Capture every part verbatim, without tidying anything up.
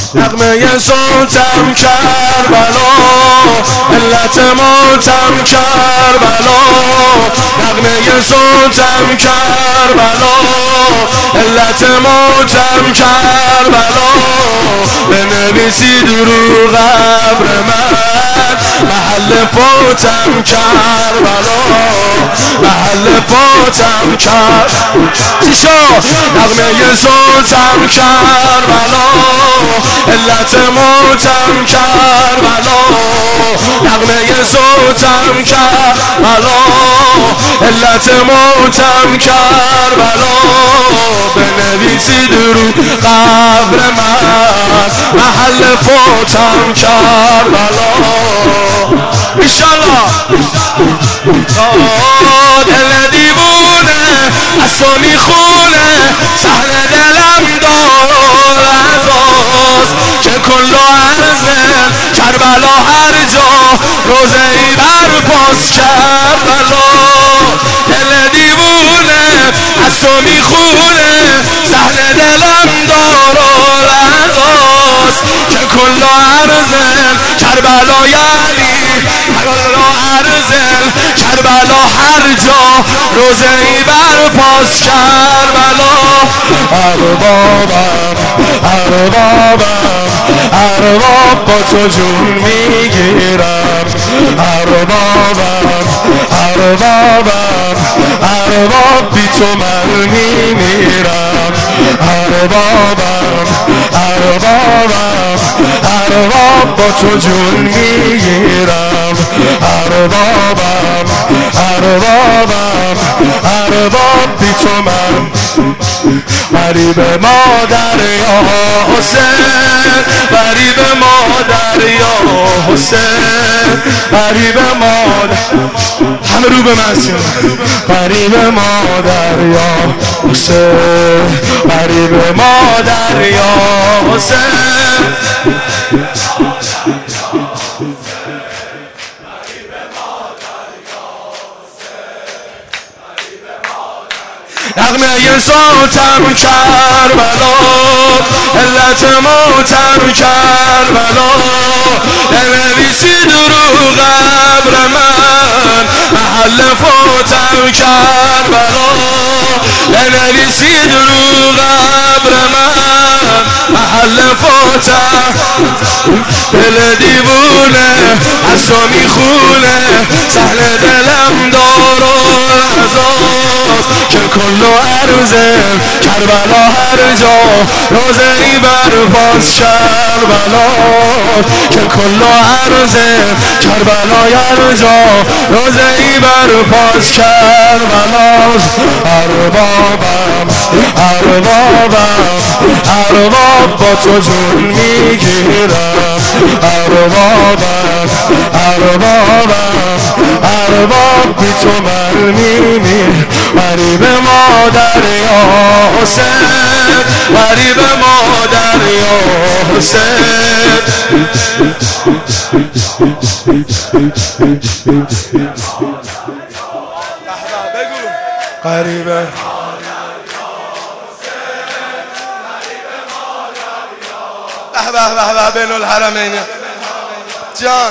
نغمه صوتم کربلا، علت موتم کربلا، نغمه صوتم کربلا، علت موتم کربلا. بنویسید رو قبر من محل فوتم کربلا، محل فوتم کربلا. چیشا نغمه صوتم کربلا، علت موتم کربلا، نغمه صوتم کربلا، علت موتم کربلا. بنویسید رو قبر من محل فوتم کربلا. ایشالله دل دیوونه از تو میخونه، سهل دلم دار ازاست که کل و عرضه کربلا هر جا روزه ای برپاس کربلا. دل دیوونه از تو میخونه، سهل دلم دار ازاست که کل و عرضه کربلا، یعنی کل و عرضه کربلا هر جا روزه ای برپاس کربلا. اربابم اربابم ارباب با تو جون میگیرم، اربابم اربابم ارباب بی تو من میمیرم، اربابم اربابم ارباب با تو جون میگیرم، اربابم اربابم ارباب بی تو من. غریب مادر یا حسین، غریب مادر یا حسین، غریب مادر، همه رو به مسیح. غریب مادر یا حسین، غریب مادر یا حسین. نغمه صوتم کربلا، علت موتم کربلا. بنویسید رو قبر من محل فوتم کربلا، بنویسید رو قبر من محل فوتم. دل دیوونه از تو میخونه، سهل دلم دار و ازاست که کل و عرضه کربلا هر جا روزه ای برپاس کربلا، که کل و عرضه کربلا هر جا روزه ای برپاس کربلا. اربابم اربابم ارباب با تو جون میگیرم، اربابم اربابم ارباب بی تو من میمیرم. غریب مادر یا حسین، غریب مادر یا حسین. غریب به به به بین الحرمین جان.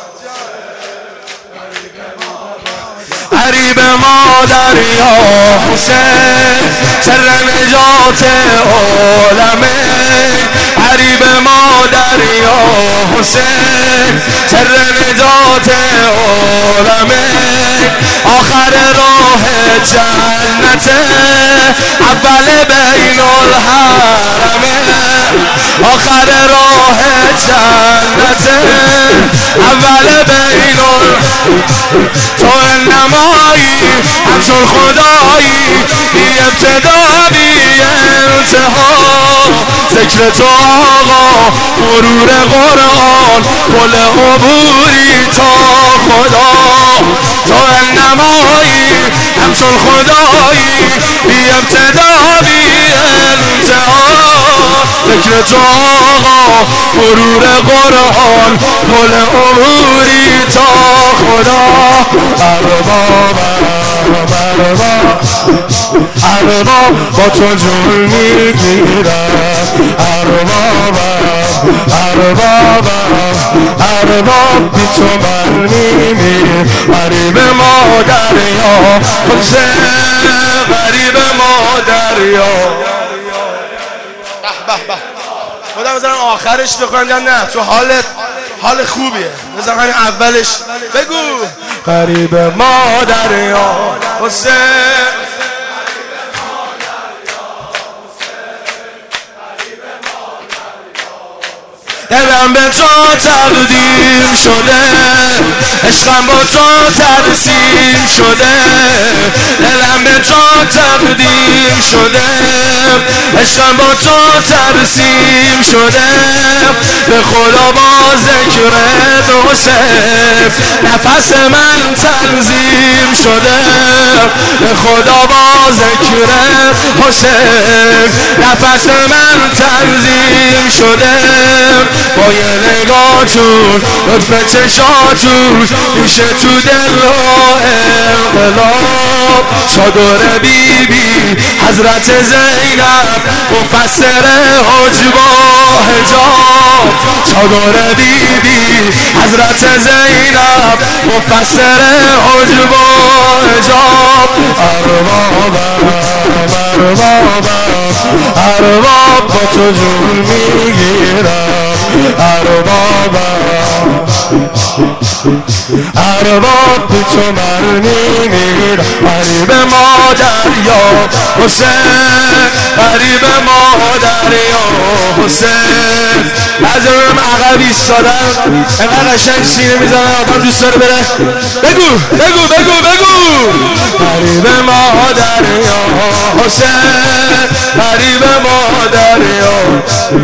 غریب مادر یا حسین، سر نجات عالمه. غریب مادر یا حسین، سر نجات عالمه. آخر راه جنته، اول بین الحرمه. آخر راه جنته، اول بین الحرمه. تو نمایی همچون خدایی، بی ابتدا بی انتها. ذکر تو آقا مرور قرآن، پل عبوری تا خدا. تو نمایی همچون خدایی، بی ابتدا بی انتها. ذکر تو آقا مرور قرآن، پل عبوری تا خدا. اربابم ارباب ارباب با تو جون میگیرم، اربابم اربابم ارباب بی تو من میمیرم غریب مادر یا حسین غریب مادر یا به به خودم بذارم آخرش بخوندم نه تو حالت حال خوبیه بذارم همین اولش بگو غریب مادر یا حسین دلم به تو تقدیم شده عشقم با تو ترسیم شده دلم به تو تقدیم شده عشقم با تو ترسیم شده به خدا با ذکرت حسین نفس من تنظیم شده به خدا با ذکرت حسین نفس من تنظیم شده با یه نگاهتون لطف چشاتون میشه تو دل و انقلاب چادر بی بی حضرت زینب مفسر حجب و حجاب چادر بی بی حضرت زینب مفسر حجب و حجاب اربابم اربابم ارباب با تو جون میگیرم اربابم ارباب بی تو من میمیرم غریب مادر یا حسین غریب مادر یا حسین بعضی هم عقب ایستادن اینقدر قشنگ سینه میزنن آدم دوست داره بره بگو بگو بگو بگو غریب مادر یا حسین غریب مادر یا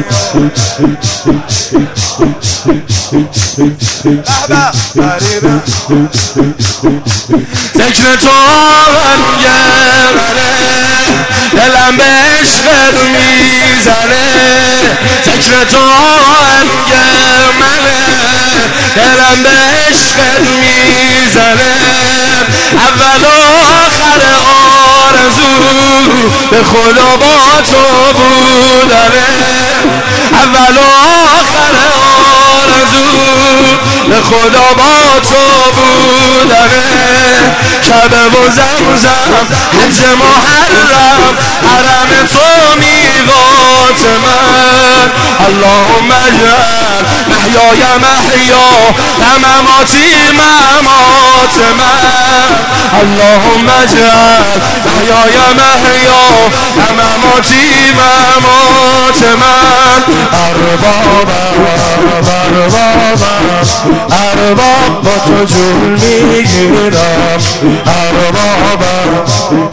ذکر تو رنگ منه دلم به عشقت میزنه ذکر تو رنگ منه دلم به عشقت میزنه اول و آخر آرزو به خدا با تو بودنه اول و آخر آرزو به خدا با تو بودنه کعبه و زمزم حج محرم حرم تو میقات من اللهم اجعل محیای محیا و مماتی ممات من اللهم اجعل محیای محیا و مماتی ممات من اربابم اربابم ارباب با تو جون میگیرم اربابم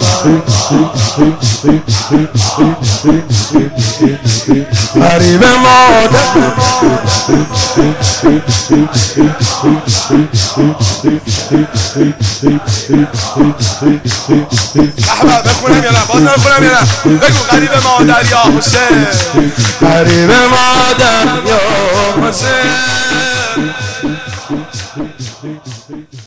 غریب مادر احباب بخونم یا نه باز نخونم یا نه بگو غریب مادر یا حسین غریب مادر یا حسین